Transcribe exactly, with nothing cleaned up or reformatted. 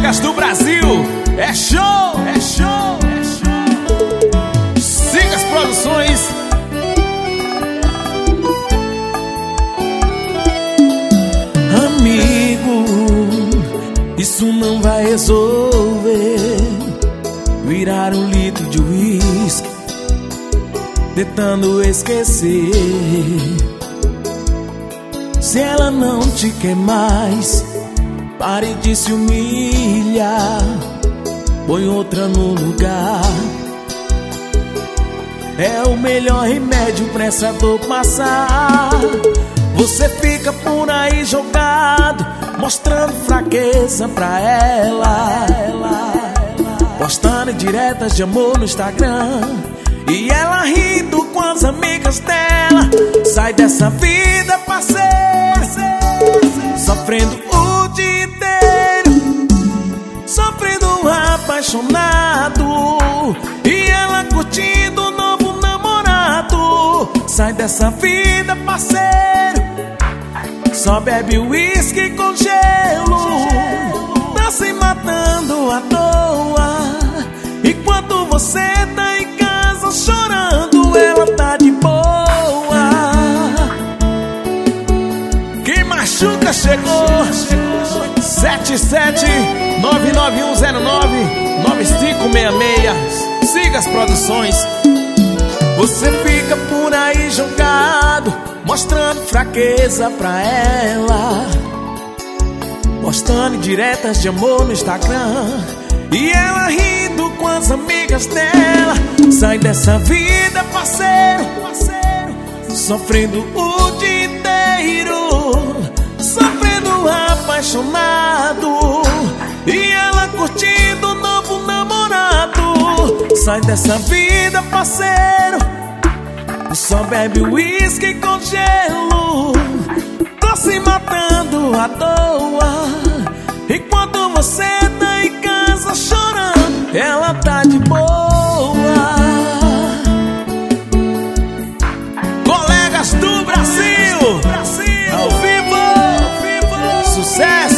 Colegas do Brasil, é show, é show, é show. Siga as produções. Amigo, isso não vai resolver. Virar um litro de uísque, tentando esquecer. Se ela não te quer mais, pare de se humilhar, põe outra no lugar. É o melhor remédio pra essa dor passar. Você fica por aí jogado, mostrando fraqueza pra ela, postando diretas de amor no Instagram, e ela rindo com as amigas dela. Sai dessa vida, parceiro, sofrendo o dia inteiro, sofrendo apaixonado, e ela curtindo o novo namorado. Sai dessa vida, parceiro, só bebe uísque com gelo, tá se matando à toa. Enquanto você tá em casa chorando, ela tá de boa. Quem machuca chegou. Sete sete nove nove um zero nove nove cinco seis seis. Siga as produções. Você fica por aí jogado, mostrando fraqueza pra ela, postando diretas de amor no Instagram, e ela rindo com as amigas dela. Sai dessa vida, parceiro, sofrendo o dia inteiro, sofrendo apaixonado, e ela curtindo o novo namorado. Sai dessa vida, parceiro, só bebe uísque com gelo, tá se matando à toa. Enquanto você tá em casa chorando, ela tá de boa. Colegas do Brasil, ao vivo, sucesso.